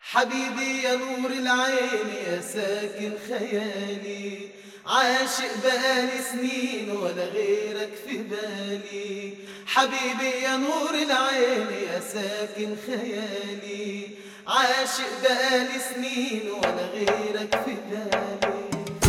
حبيبي يا نور العين يا ساكن خيالي، عاشق بقالي سنين ولا غيرك في بالي. حبيبي يا نور العين يا ساكن خيالي، عاشق بقالي سنين ولا غيرك في بالي.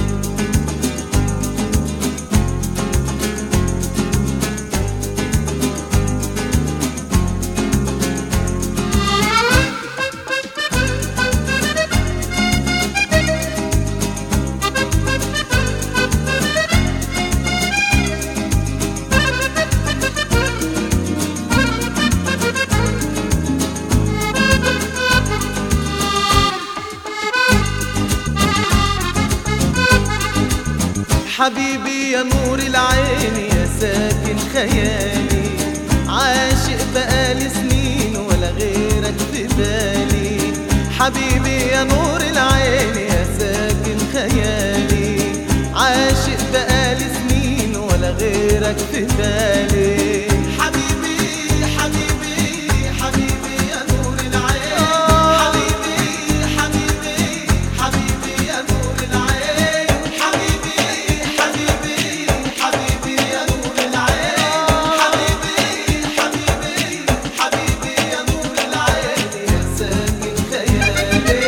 حبيبي يا نور العين يا ساكن خيالي، عاشق بقالي سنين ولا غيرك في بالي. حبيبي يا نور العين يا ساكن خيالي، عاشق بقالي سنين ولا غيرك في بالي. حبيبي حبيبي حبيبي يا نور العين، حبيبي حبيبي حبيبي يا نور العين، حبيبي حبيبي حبيبي يا نور العين، حبيبي حبيبي حبيبي يا نور العين يا ساكن خيالي.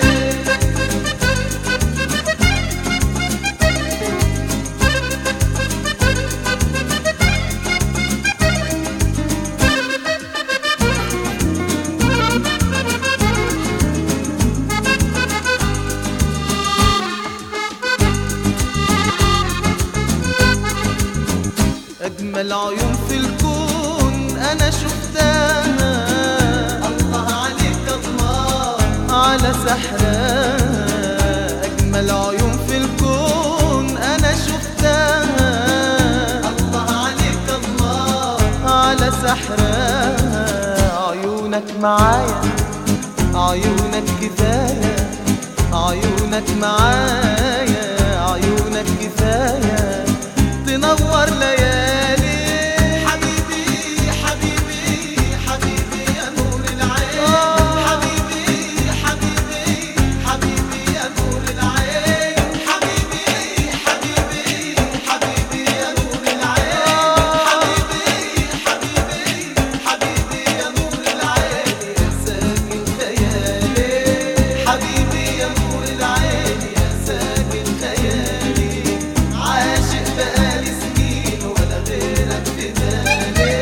أجمل عيون في الكون أنا شفتها، الله عليك الله على سحرها. أجمل عيون في الكون أنا شفتها، الله عليك الله على سحرها. عيونك معايا عيونك كفاية، عيونك معايا عيونك كفاية تنور ليالي. حبيبي حبيبي حبيبي يا نور العين، حبيبي حبيبي حبيبي يا نور العين، حبيبي حبيبي حبيبي يا نور العين، حبيبي حبيبي حبيبي يا نور العين يا ساكن خيالي. حبيبي يا نور العين يا ساكن خيالي، عاشق بقالي سنين ولا غيرك في بالي.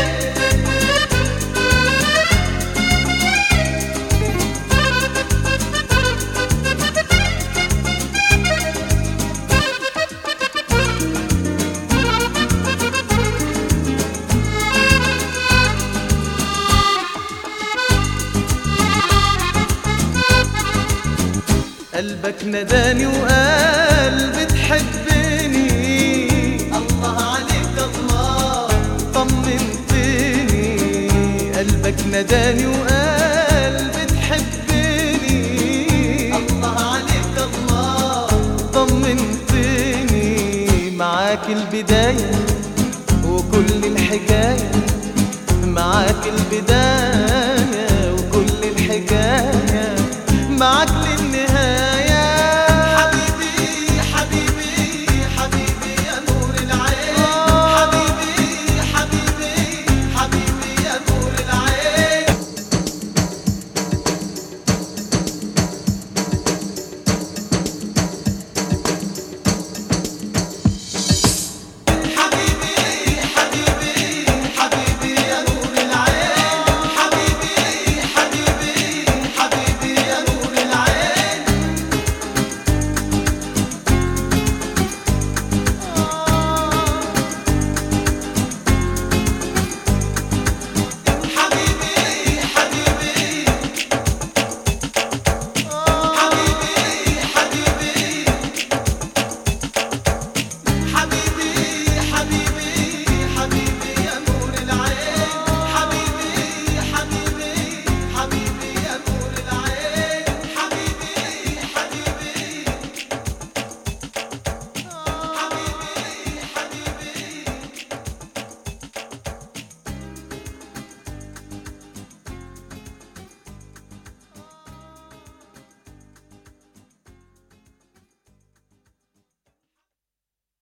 قلبك نداني وقال بتحبني، الله عليك الله طمنتني. قلبك نداني وقال بتحبني، الله عليك الله طمنتني. معاك البداية وكل الحكاية، معاك البداية